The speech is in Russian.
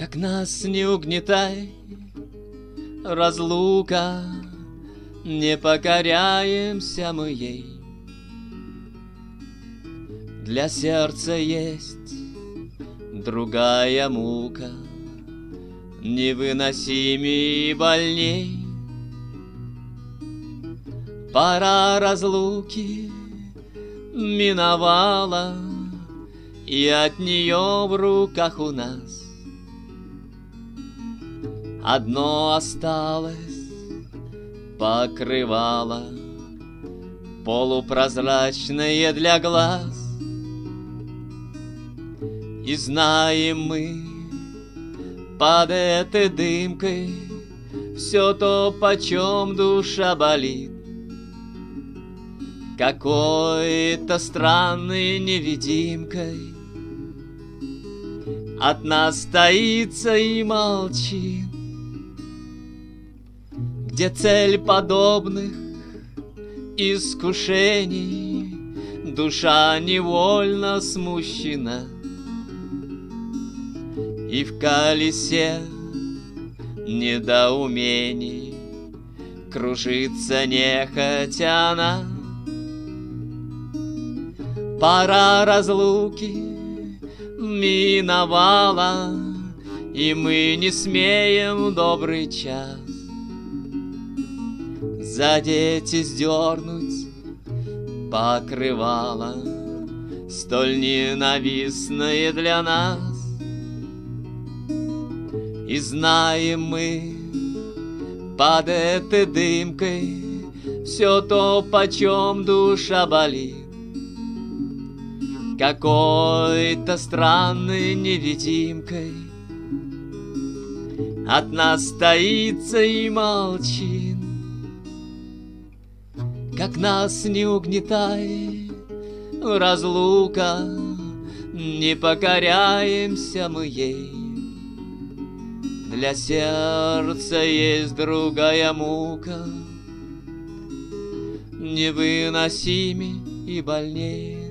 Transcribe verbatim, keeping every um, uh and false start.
Как нас не угнетай, разлука, не покоряемся мы ей. Для сердца есть другая мука, невыносимей и больней. Пора разлуки миновала, и от нее в руках у нас одно осталось покрывало, полупрозрачное для глаз. И знаем мы под этой дымкой все то, почем душа болит. Какой-то странной невидимкой от нас таится и молчит. Где цель подобных искушений душа невольно смущена, и в колесе недоумений кружится нехотя она. Пора разлуки миновала, и мы не смеем добрый час задеть и сдернуть покрывало, столь ненавистное для нас. И знаем мы под этой дымкой все то, почем душа болит. Какой-то странной невидимкой от нас таится и молчит. Как нас не угнетай, разлука, не покоряемся мы ей. Для сердца есть другая мука, невыносимей и больней.